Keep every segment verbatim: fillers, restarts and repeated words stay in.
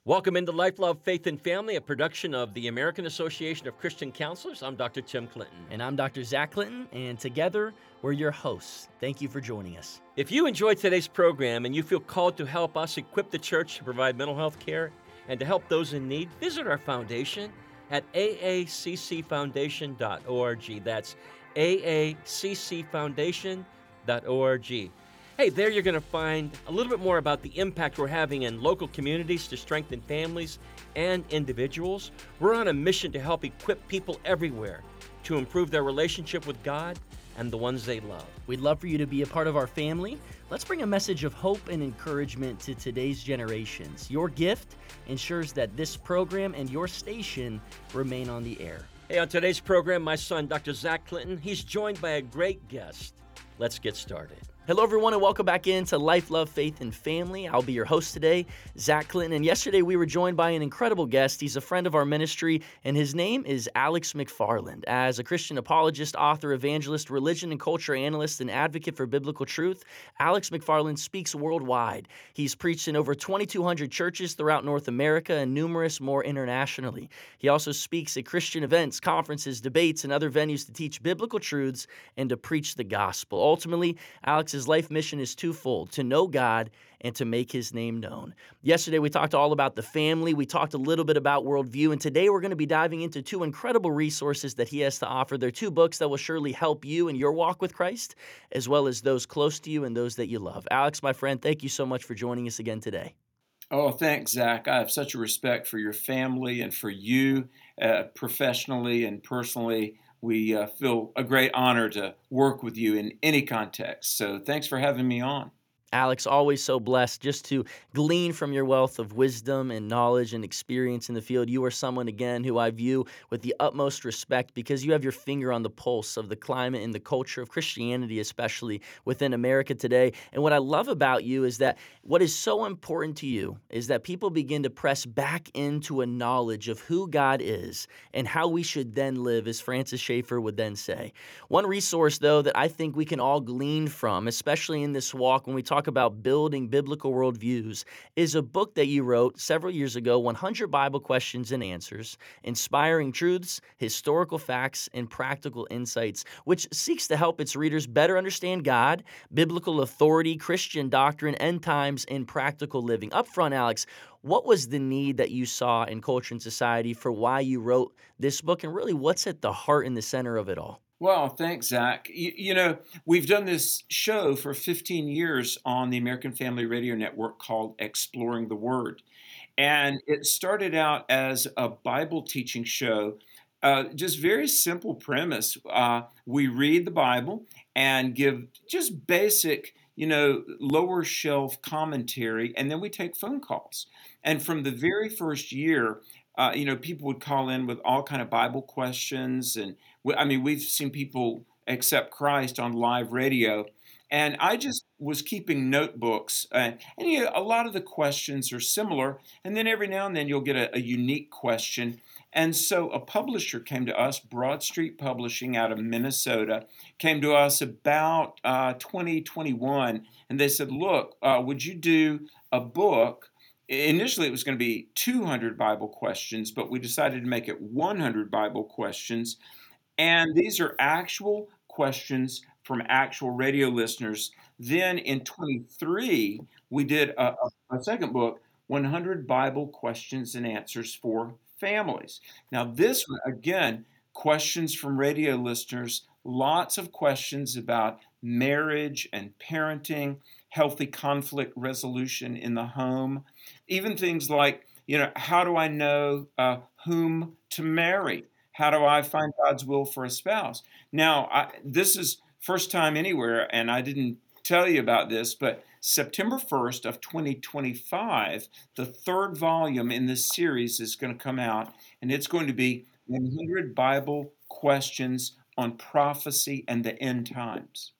Welcome into Life, Love, Faith, and Family, a production of the American Association of Christian Counselors. I'm Doctor Tim Clinton. And I'm Doctor Zach Clinton, and together we're your hosts. Thank you for joining us. If you enjoyed today's program and you feel called to help us equip the church to provide mental health care and to help those in need, visit our foundation at a a c c foundation dot org. That's a a c c foundation dot org. Hey, there you're going to find a little bit more about the impact we're having in local communities to strengthen families and individuals. We're on a mission to help equip people everywhere to improve their relationship with God and the ones they love. We'd love for you to be a part of our family. Let's bring a message of hope and encouragement to today's generations. Your gift ensures that this program and your station remain on the air. Hey, on today's program, my son, Doctor Zach Clinton, he's joined by a great guest. Let's get started. Hello, everyone, and welcome back into Life, Love, Faith, and Family. I'll be your host today, Zach Clinton, and yesterday we were joined by an incredible guest. He's a friend of our ministry, and his name is Alex McFarland. As a Christian apologist, author, evangelist, religion and culture analyst, and advocate for biblical truth, Alex McFarland speaks worldwide. He's preached in over twenty-two hundred churches throughout North America and numerous more internationally. He also speaks at Christian events, conferences, debates, and other venues to teach biblical truths and to preach the gospel. Ultimately, Alex His life mission is twofold: to know God and to make his name known. Yesterday, we talked all about the family. We talked a little bit about worldview. And today, we're going to be diving into two incredible resources that he has to offer. They're two books that will surely help you in your walk with Christ, as well as those close to you and those that you love. Alex, my friend, thank you so much for joining us again today. Oh, thanks, Zach. I have such a respect for your family and for you uh, professionally and personally. We uh, feel a great honor to work with you in any context. So thanks for having me on. Alex, always so blessed just to glean from your wealth of wisdom and knowledge and experience in the field. You are someone, again, who I view with the utmost respect because you have your finger on the pulse of the climate and the culture of Christianity, especially within America today. And what I love about you is that what is so important to you is that people begin to press back into a knowledge of who God is and how we should then live, as Francis Schaeffer would then say. One resource, though, that I think we can all glean from, especially in this walk when we talk about building biblical worldviews, is a book that you wrote several years ago, one hundred Bible Questions and Answers, Inspiring Truths, Historical Facts, and Practical Insights, which seeks to help its readers better understand God, biblical authority, Christian doctrine, end times, and practical living. Up front, Alex, what was the need that you saw in culture and society for why you wrote this book, and really what's at the heart and the center of it all? Well, thanks, Zach. You, you know, we've done this show for fifteen years on the American Family Radio Network called Exploring the Word. And it started out as a Bible teaching show, uh, just very simple premise. Uh, we read the Bible and give just basic, you know, lower shelf commentary, and then we take phone calls. And from the very first year, uh, you know, people would call in with all kind of Bible questions, and we, I mean, we've seen people accept Christ on live radio. And I just was keeping notebooks, uh, and you know, a lot of the questions are similar. And then every now and then you'll get a, a unique question. And so a publisher came to us, Broad Street Publishing out of Minnesota, came to us about uh, twenty twenty-one, and they said, look, uh, would you do a book? Initially, it was going to be two hundred Bible questions, but we decided to make it one hundred Bible questions. And these are actual questions from actual radio listeners. Then in twenty-three, we did a, a, a second book, one hundred Bible Questions and Answers for Families. Now, this one, again, questions from radio listeners, lots of questions about marriage and parenting, healthy conflict resolution in the home, even things like, you know, how do I know uh, whom to marry? How do I find God's will for a spouse? Now, I, this is first time anywhere, and I didn't tell you about this, but September first of twenty twenty-five, the third volume in this series is going to come out, and it's going to be one hundred Bible Questions on Prophecy and the End Times.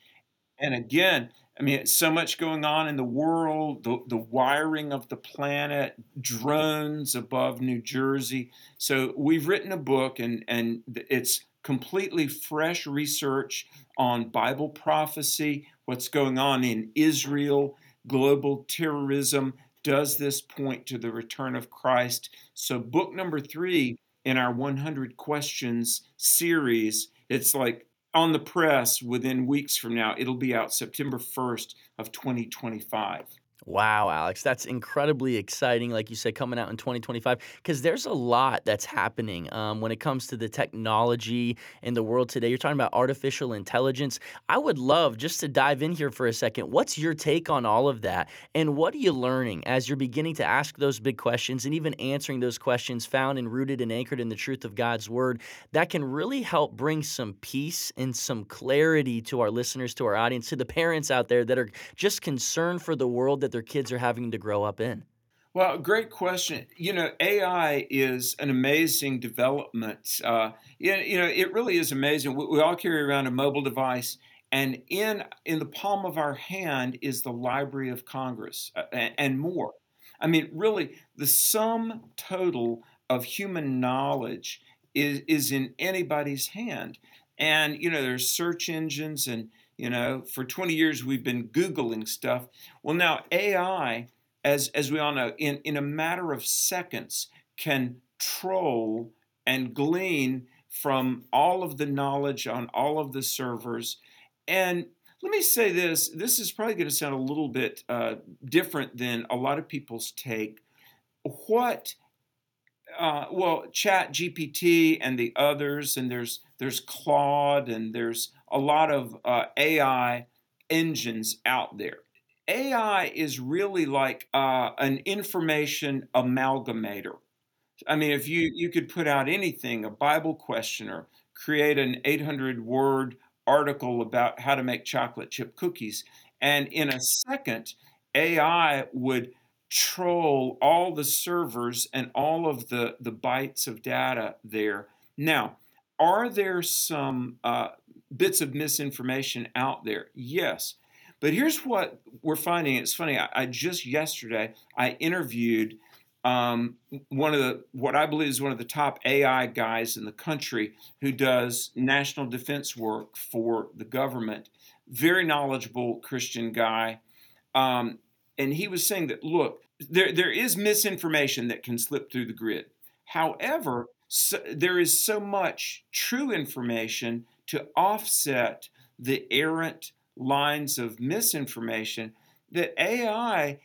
And again, I mean, so much going on in the world, the, the wiring of the planet, drones above New Jersey. So we've written a book, and, and it's completely fresh research on Bible prophecy, what's going on in Israel, global terrorism, Does this point to the return of Christ? So, book number three in our one hundred Questions series, it's like on the press within weeks from now. It'll be out September first of twenty twenty-five. Wow, Alex, that's incredibly exciting, like you said, coming out in twenty twenty-five, because there's a lot that's happening um, when it comes to the technology in the world today. You're talking about artificial intelligence. I would love just to dive in here for a second. What's your take on all of that? And what are you learning as you're beginning to ask those big questions and even answering those questions found and rooted and anchored in the truth of God's word that can really help bring some peace and some clarity to our listeners, to our audience, to the parents out there that are just concerned for the world that their kids are having to grow up in? Well, great question. You know, A I is an amazing development. Uh, you you know, it really is amazing. We, we all carry around a mobile device, and in in the palm of our hand is the Library of Congress, uh, and, and more. I mean, really, the sum total of human knowledge is is in anybody's hand. And you know, there's search engines, and you know, for twenty years we've been Googling stuff. Well, now A I, as as we all know, in, in a matter of seconds, can troll and glean from all of the knowledge on all of the servers. And let me say this, this is probably going to sound a little bit uh, different than a lot of people's take. What uh, well, Chat G P T and the others, and there's there's Claude, and there's a lot of uh, A I engines out there. A I is really like uh, an information amalgamator. I mean, if you you could put out anything, a Bible question, or create an eight hundred word article about how to make chocolate chip cookies, and in a second, A I would troll all the servers and all of the, the bytes of data there. Now, are there some uh, bits of misinformation out there? Yes. But here's what we're finding. It's funny. I, I just yesterday I interviewed um, one of the what I believe is one of the top A I guys in the country who does national defense work for the government. Very knowledgeable Christian guy. Um, and he was saying that, look, there, there is misinformation that can slip through the grid. However, so, there is so much true information to offset the errant lines of misinformation that A I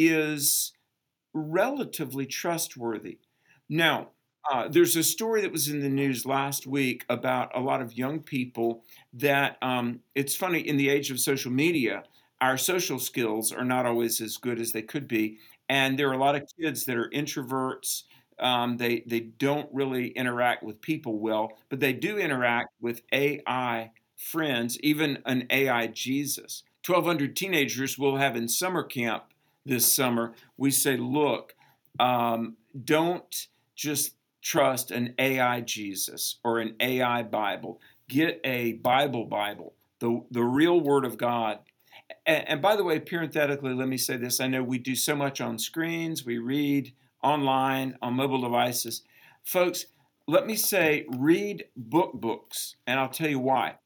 is relatively trustworthy. Now, uh, there's a story that was in the news last week about a lot of young people that um, it's funny, in the age of social media, our social skills are not always as good as they could be. And there are a lot of kids that are introverts. Um, they, they don't really interact with people well, but they do interact with A I friends, even an A I Jesus. twelve hundred teenagers we'll have in summer camp this summer. We say, look, um, don't just trust an A I Jesus or an A I Bible. Get a Bible Bible, the, the real Word of God. And, and by the way, parenthetically, let me say this. I know we do so much on screens. We read online, on mobile devices. Folks, let me say, read book books, and I'll tell you why.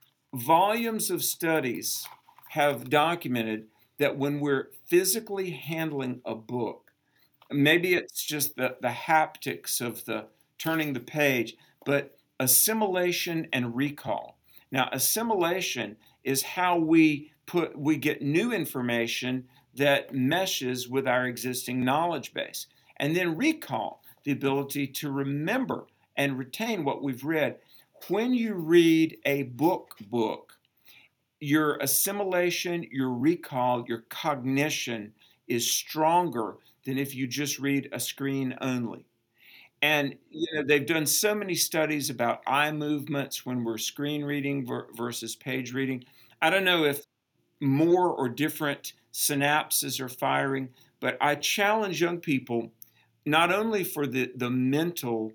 Volumes of studies have documented that when we're physically handling a book, maybe it's just the, the haptics of the turning the page, but assimilation and recall. Now, assimilation is how we put we get new information that meshes with our existing knowledge base. And then recall, the ability to remember and retain what we've read. When you read a book book, your assimilation, your recall, your cognition is stronger than if you just read a screen only. And you know, they've done so many studies about eye movements when we're screen reading ver- versus page reading. I don't know if more or different synapses are firing, but I challenge young people not only for the, the mental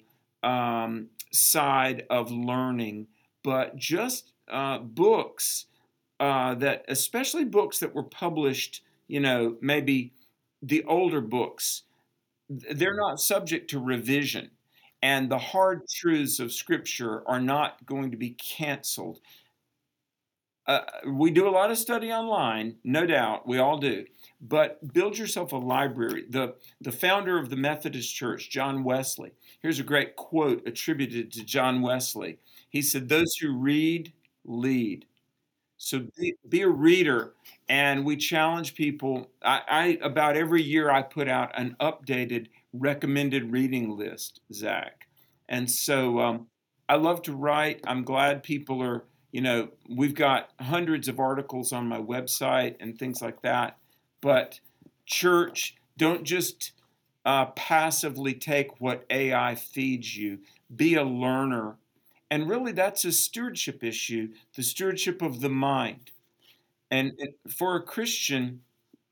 um, side of learning, but just uh, books uh, that, especially books that were published, you know, maybe the older books, they're not subject to revision. And the hard truths of Scripture are not going to be canceled. Uh, we do a lot of study online, no doubt, we all do. But build yourself a library. The, the founder of the Methodist Church, John Wesley, here's a great quote attributed to John Wesley. He said, "Those who read, lead." So be, be a reader. And we challenge people. I, I about every year I put out an updated recommended reading list, Zach. And so um, I love to write. I'm glad people are, you know, we've got hundreds of articles on my website and things like that. But church, don't just uh, passively take what A I feeds you. Be a learner. And really, that's a stewardship issue, the stewardship of the mind. And it, for a Christian,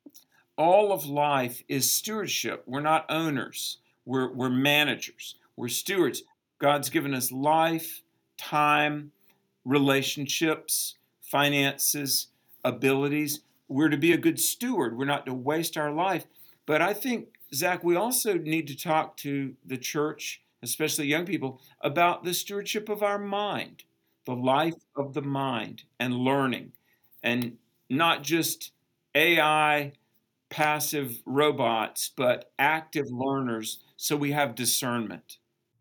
all of life is stewardship. We're not owners, we're, we're managers, we're stewards. God's given us life, time, relationships, finances, abilities. We're to be a good steward. We're not to waste our life. But I think, Zach, we also need to talk to the church, especially young people, about the stewardship of our mind, the life of the mind and learning, and not just A I passive robots, but active learners so we have discernment.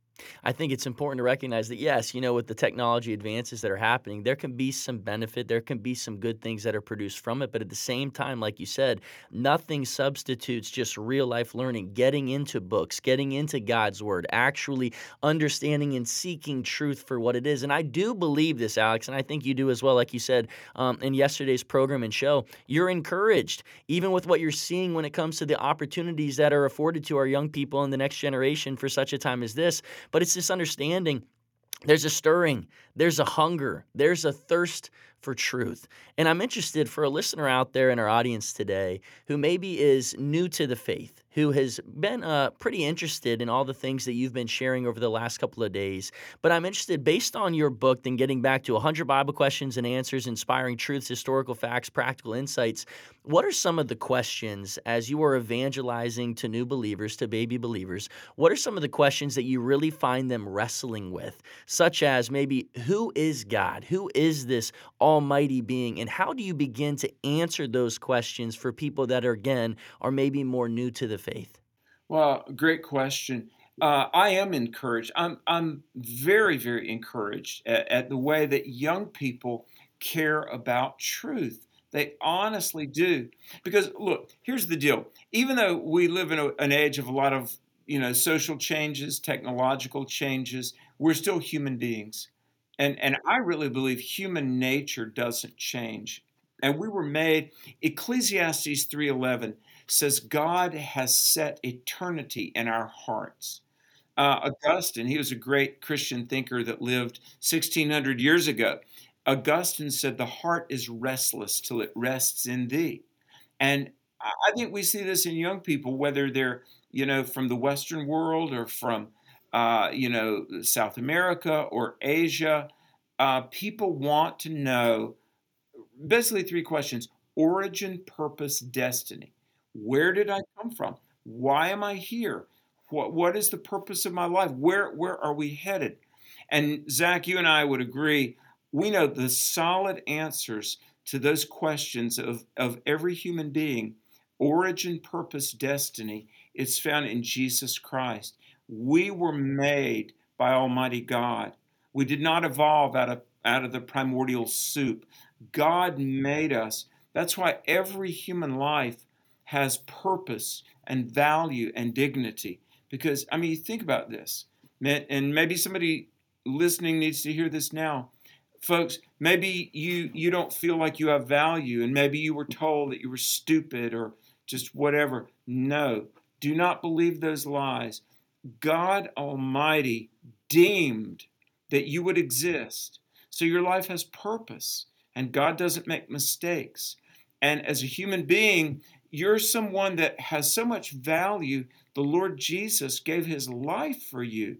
I think it's important to recognize that, yes, you know, with the technology advances that are happening, there can be some benefit, there can be some good things that are produced from it. But at the same time, like you said, nothing substitutes just real life learning, getting into books, getting into God's word, actually understanding and seeking truth for what it is. And I do believe this, Alex, and I think you do as well. Like you said um, in yesterday's program and show, you're encouraged, even with what you're seeing when it comes to the opportunities that are afforded to our young people in the next generation for such a time as this. But it's this understanding there's a stirring, there's a hunger, there's a thirst for truth. And I'm interested for a listener out there in our audience today who maybe is new to the faith, who has been uh, pretty interested in all the things that you've been sharing over the last couple of days. But I'm interested, based on your book, then getting back to one hundred Bible questions and answers, inspiring truths, historical facts, practical insights. What are some of the questions as you are evangelizing to new believers, to baby believers? What are some of the questions that you really find them wrestling with, such as maybe, who is God? Who is this almighty being? And how do you begin to answer those questions for people that are, again, are maybe more new to the faith? Well, great question. Uh, I am encouraged. I'm I'm very, very encouraged at, at the way that young people care about truth. They honestly do. Because look, here's the deal. Even though we live in a, an age of a lot of, you know, social changes, technological changes, we're still human beings. And and I really believe human nature doesn't change. And we were made, Ecclesiastes three eleven says God has set eternity in our hearts. Uh, Augustine, he was a great Christian thinker that lived sixteen hundred years ago. Augustine said, "The heart is restless till it rests in thee." And I I think we see this in young people, whether they're, you know, from the Western world or from, uh, you know, South America or Asia. Uh, people want to know basically three questions: origin, purpose, destiny. Where did I come from? Why am I here? What, what is the purpose of my life? Where, where are we headed? And Zach, you and I would agree, we know the solid answers to those questions of, of every human being: origin, purpose, destiny. It's found in Jesus Christ. We were made by Almighty God. We did not evolve out of, out of the primordial soup. God made us. That's why every human life has purpose and value and dignity. Because, I mean, think about this. And maybe somebody listening needs to hear this now. Folks, maybe you, you don't feel like you have value, and maybe you were told that you were stupid or just whatever. No, do not believe those lies. God Almighty deemed that you would exist. So your life has purpose, and God doesn't make mistakes. And as a human being, you're someone that has so much value. The Lord Jesus gave his life for you.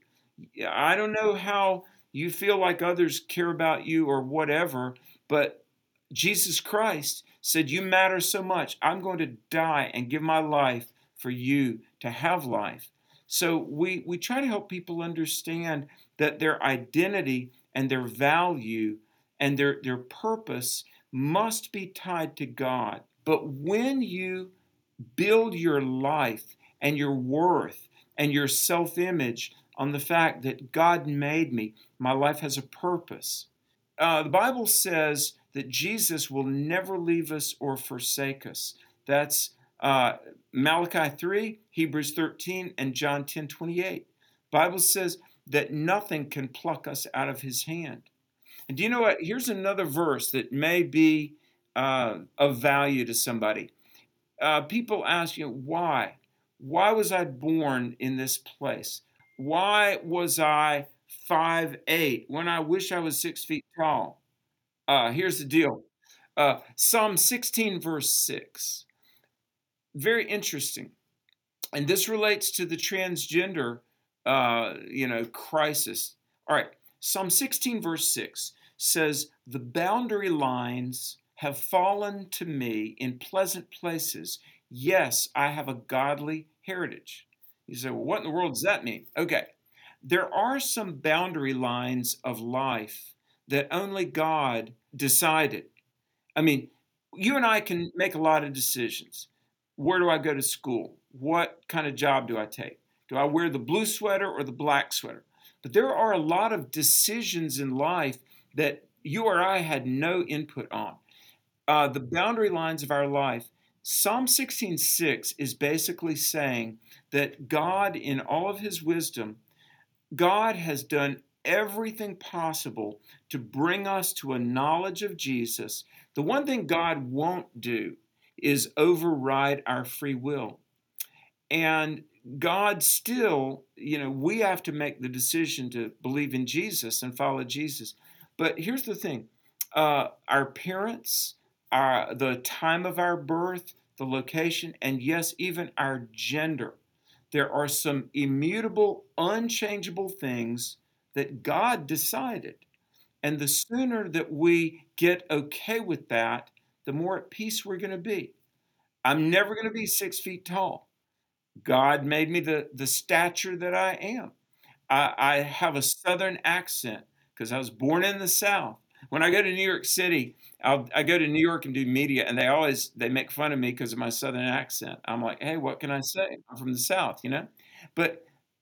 I don't know how you feel like others care about you or whatever, but Jesus Christ said, "You matter so much. I'm going to die and give my life for you to have life." So we, we try to help people understand that their identity and their value and their, their purpose must be tied to God. But when you build your life and your worth and your self-image on the fact that God made me, my life has a purpose. Uh, the Bible says that Jesus will never leave us or forsake us. That's uh, Malachi three, Hebrews thirteen, and John ten twenty-eight. The Bible says that nothing can pluck us out of his hand. And do you know what? Here's another verse that may be uh, of value to somebody. Uh, people ask you, why? Why was I born in this place? Why was I five eight when I wish I was six feet tall? Uh, here's the deal. Uh, Psalm sixteen, verse six. Very interesting. And this relates to the transgender, uh, you know, crisis. All right. Psalm sixteen, verse six says, "The boundary lines have fallen to me in pleasant places. Yes, I have a godly heritage." You say, well, what in the world does that mean? Okay. There are some boundary lines of life that only God decided. I mean, you and I can make a lot of decisions. Where do I go to school? What kind of job do I take? Do I wear the blue sweater or the black sweater? But there are a lot of decisions in life that you or I had no input on. Uh, the boundary lines of our life. Psalm sixteen six is basically saying that God, in all of his wisdom, God has done everything possible to bring us to a knowledge of Jesus. The one thing God won't do is override our free will. And God still, you know, we have to make the decision to believe in Jesus and follow Jesus. But here's the thing. Uh, our parents, our, the time of our birth, the location, and yes, even our gender. There are some immutable, unchangeable things that God decided. And the sooner that we get okay with that, the more at peace we're going to be. I'm never going to be six feet tall. God made me the, the stature that I am. I, I have a Southern accent because I was born in the South. When I go to New York City, I'll, I go to New York and do media, and they always they make fun of me because of my Southern accent. I'm like, hey, what can I say? I'm from the South, you know. But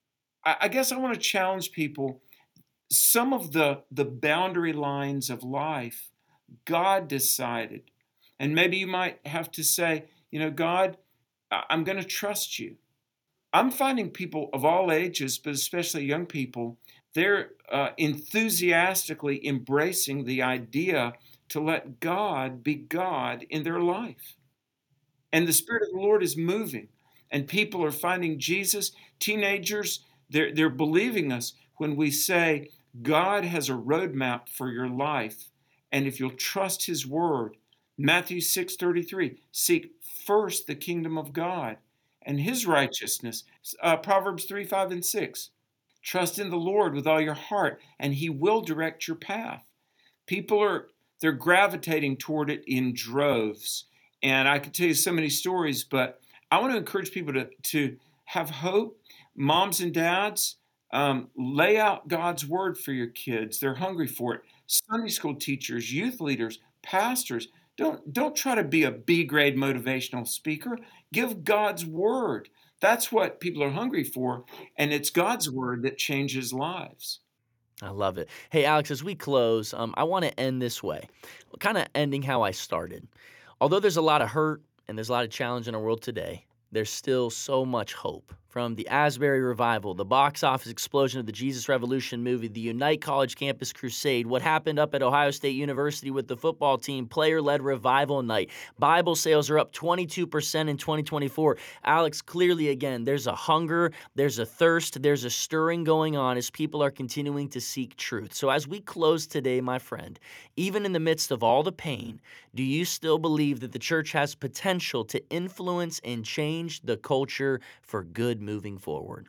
I, I guess I want to challenge people. Some of the the boundary lines of life, God decided, and maybe you might have to say, you know, God, I- I'm going to trust you. I'm finding people of all ages, but especially young people, they're uh, enthusiastically embracing the idea to let God be God in their life. And the Spirit of the Lord is moving, and people are finding Jesus. Teenagers, they're, they're believing us when we say, God has a roadmap for your life, and if you'll trust his word, Matthew six thirty-three, seek first the kingdom of God and his righteousness. Uh, Proverbs three, five, and six. Trust in the Lord with all your heart, and he will direct your path. People are, they're gravitating toward it in droves. And I could tell you so many stories, but I want to encourage people to, to have hope. Moms and dads, um, lay out God's word for your kids. They're hungry for it. Sunday school teachers, youth leaders, pastors, don't, don't try to be a B-grade motivational speaker. Give God's word. That's what people are hungry for, and it's God's word that changes lives. I love it. Hey, Alex, as we close, um, I want to end this way, kind of ending how I started. Although there's a lot of hurt and there's a lot of challenge in our world today, there's still so much hope. From the Asbury Revival, the box office explosion of the Jesus Revolution movie, the Unite College Campus Crusade, what happened up at Ohio State University with the football team, player-led revival night. Bible sales are up twenty-two percent in twenty twenty-four. Alex, clearly again, there's a hunger, there's a thirst, there's a stirring going on as people are continuing to seek truth. So as we close today, my friend, even in the midst of all the pain, do you still believe that the church has potential to influence and change the culture for good moving forward?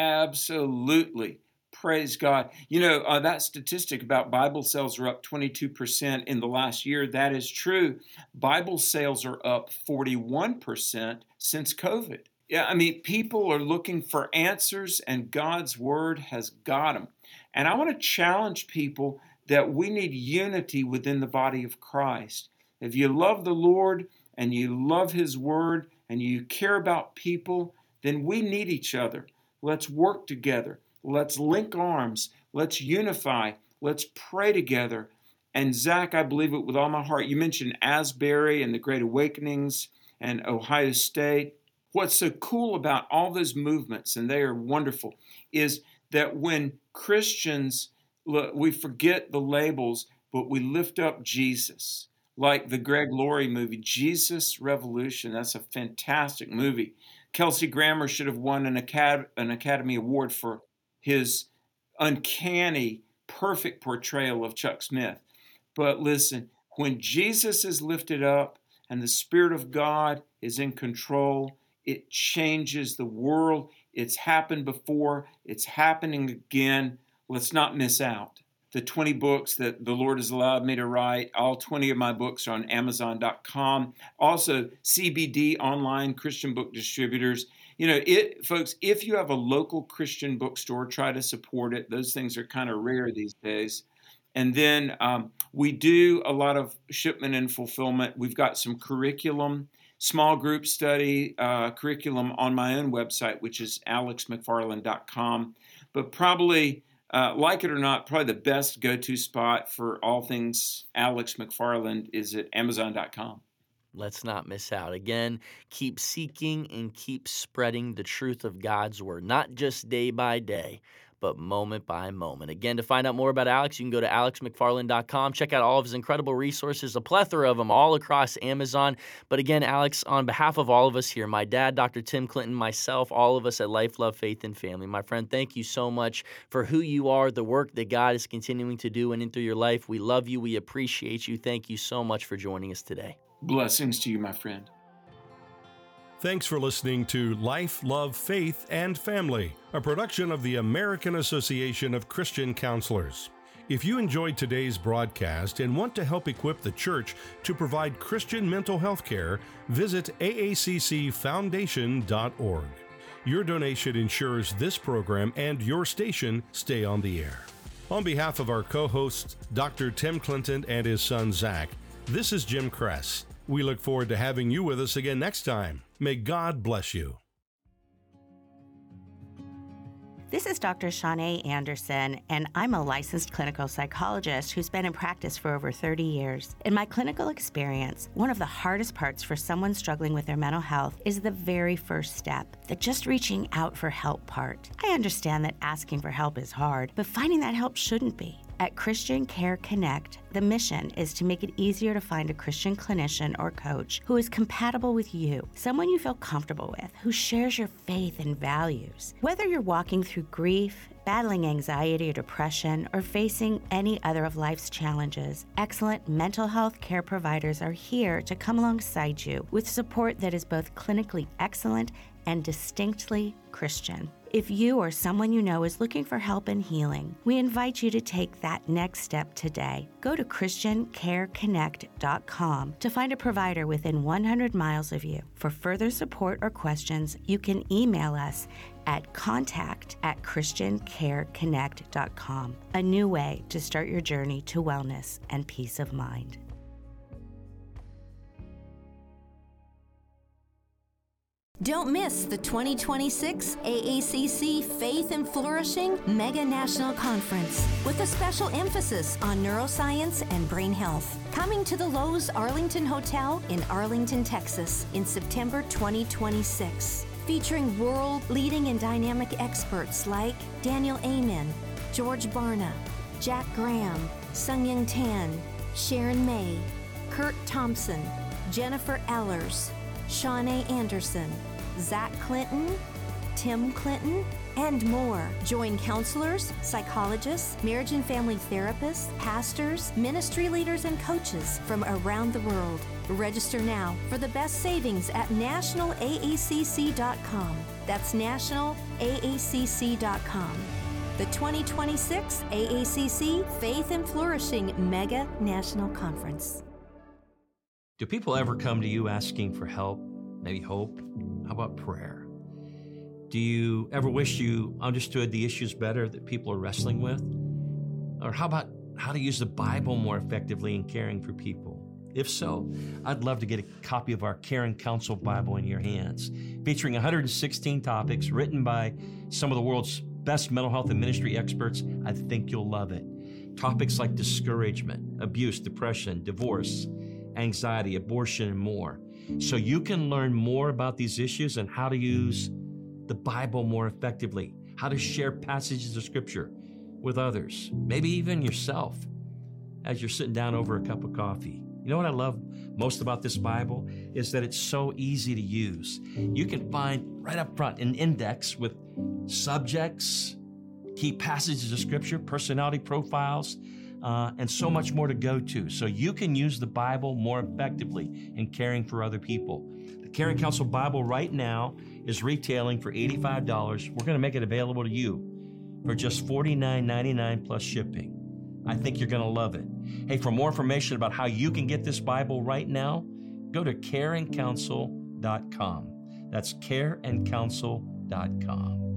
Absolutely. Praise God. You know, uh, that statistic about Bible sales are up twenty-two percent in the last year, that is true. Bible sales are up forty-one percent since COVID. Yeah, I mean, people are looking for answers, and God's word has got them. And I want to challenge people that we need unity within the body of Christ. If you love the Lord and you love His Word and you care about people, then we need each other. Let's work together. Let's link arms. Let's unify. Let's pray together. And Zach, I believe it with all my heart. You mentioned Asbury and the Great Awakenings and Ohio State. What's so cool about all those movements, and they are wonderful, is that when Christians, we forget the labels, but we lift up Jesus. Like the Greg Laurie movie, Jesus Revolution. That's a fantastic movie. Kelsey Grammer should have won an, Acad- an Academy Award for his uncanny, perfect portrayal of Chuck Smith. But listen, when Jesus is lifted up and the Spirit of God is in control, it changes the world. It's happened before. It's happening again. Let's not miss out. The twenty books that the Lord has allowed me to write, all twenty of my books are on amazon dot com. Also, C B D Online Christian Book Distributors. You know, it, folks, if you have a local Christian bookstore, try to support it. Those things are kind of rare these days. And then um, we do a lot of shipment and fulfillment. We've got some curriculum, small group study uh, curriculum on my own website, which is alex mcfarland dot com. But probably, uh, like it or not, probably the best go-to spot for all things Alex McFarland is at amazon dot com. Let's not miss out. Again, keep seeking and keep spreading the truth of God's Word, not just day by day, but moment by moment. Again, to find out more about Alex, you can go to alex mcfarland dot com. Check out all of his incredible resources, a plethora of them all across Amazon. But again, Alex, on behalf of all of us here, my dad, Doctor Tim Clinton, myself, all of us at Life, Love, Faith, and Family, my friend, thank you so much for who you are, the work that God is continuing to do and into your life. We love you. We appreciate you. Thank you so much for joining us today. Blessings to you, my friend. Thanks for listening to Life, Love, Faith, and Family, a production of the American Association of Christian Counselors. If you enjoyed today's broadcast and want to help equip the church to provide Christian mental health care, visit A A C C foundation dot org. Your donation ensures this program and your station stay on the air. On behalf of our co-hosts, Doctor Tim Clinton and his son Zach, this is Jim Kress. We look forward to having you with us again next time. May God bless you. This is Doctor Shanae Anderson, and I'm a licensed clinical psychologist who's been in practice for over thirty years. In my clinical experience, one of the hardest parts for someone struggling with their mental health is the very first step, the just reaching out for help part. I understand that asking for help is hard, but finding that help shouldn't be. At Christian Care Connect, the mission is to make it easier to find a Christian clinician or coach who is compatible with you, someone you feel comfortable with, who shares your faith and values. Whether you're walking through grief, battling anxiety or depression, or facing any other of life's challenges, excellent mental health care providers are here to come alongside you with support that is both clinically excellent and distinctly Christian. If you or someone you know is looking for help and healing, we invite you to take that next step today. Go to christian care connect dot com to find a provider within one hundred miles of you. For further support or questions, you can email us at contact at christian care connect dot com. A new way to start your journey to wellness and peace of mind. Don't miss the twenty twenty-six A A C C Faith and Flourishing Mega National Conference with a special emphasis on neuroscience and brain health. Coming to the Lowe's Arlington Hotel in Arlington, Texas in September twenty twenty-six. Featuring world-leading and dynamic experts like Daniel Amen, George Barna, Jack Graham, Sung-Young Tan, Sharon May, Kurt Thompson, Jennifer Ellers, Shanae Anderson, Zach Clinton, Tim Clinton, and more. Join counselors, psychologists, marriage and family therapists, pastors, ministry leaders, and coaches from around the world. Register now for the best savings at national A A C C dot com. That's national A A C C dot com. The twenty twenty-six A A C C Faith and Flourishing Mega National Conference. Do people ever come to you asking for help, maybe hope? How about prayer? Do you ever wish you understood the issues better that people are wrestling with? Or how about how to use the Bible more effectively in caring for people? If so, I'd love to get a copy of our Care and Counsel Bible in your hands, featuring one hundred sixteen topics written by some of the world's best mental health and ministry experts. I think you'll love it. Topics like discouragement, abuse, depression, divorce, anxiety, abortion, and more. So you can learn more about these issues and how to use the Bible more effectively, how to share passages of Scripture with others, maybe even yourself, as you're sitting down over a cup of coffee. You know what I love most about this Bible is that it's so easy to use. You can find right up front an index with subjects, key passages of Scripture, personality profiles, uh, and so much more to go to. So you can use the Bible more effectively in caring for other people. The Care and Counsel Bible right now is retailing for eighty-five dollars. We're going to make it available to you for just forty-nine ninety-nine plus shipping. I think you're going to love it. Hey, for more information about how you can get this Bible right now, go to care and counsel dot com. That's care and counsel dot com.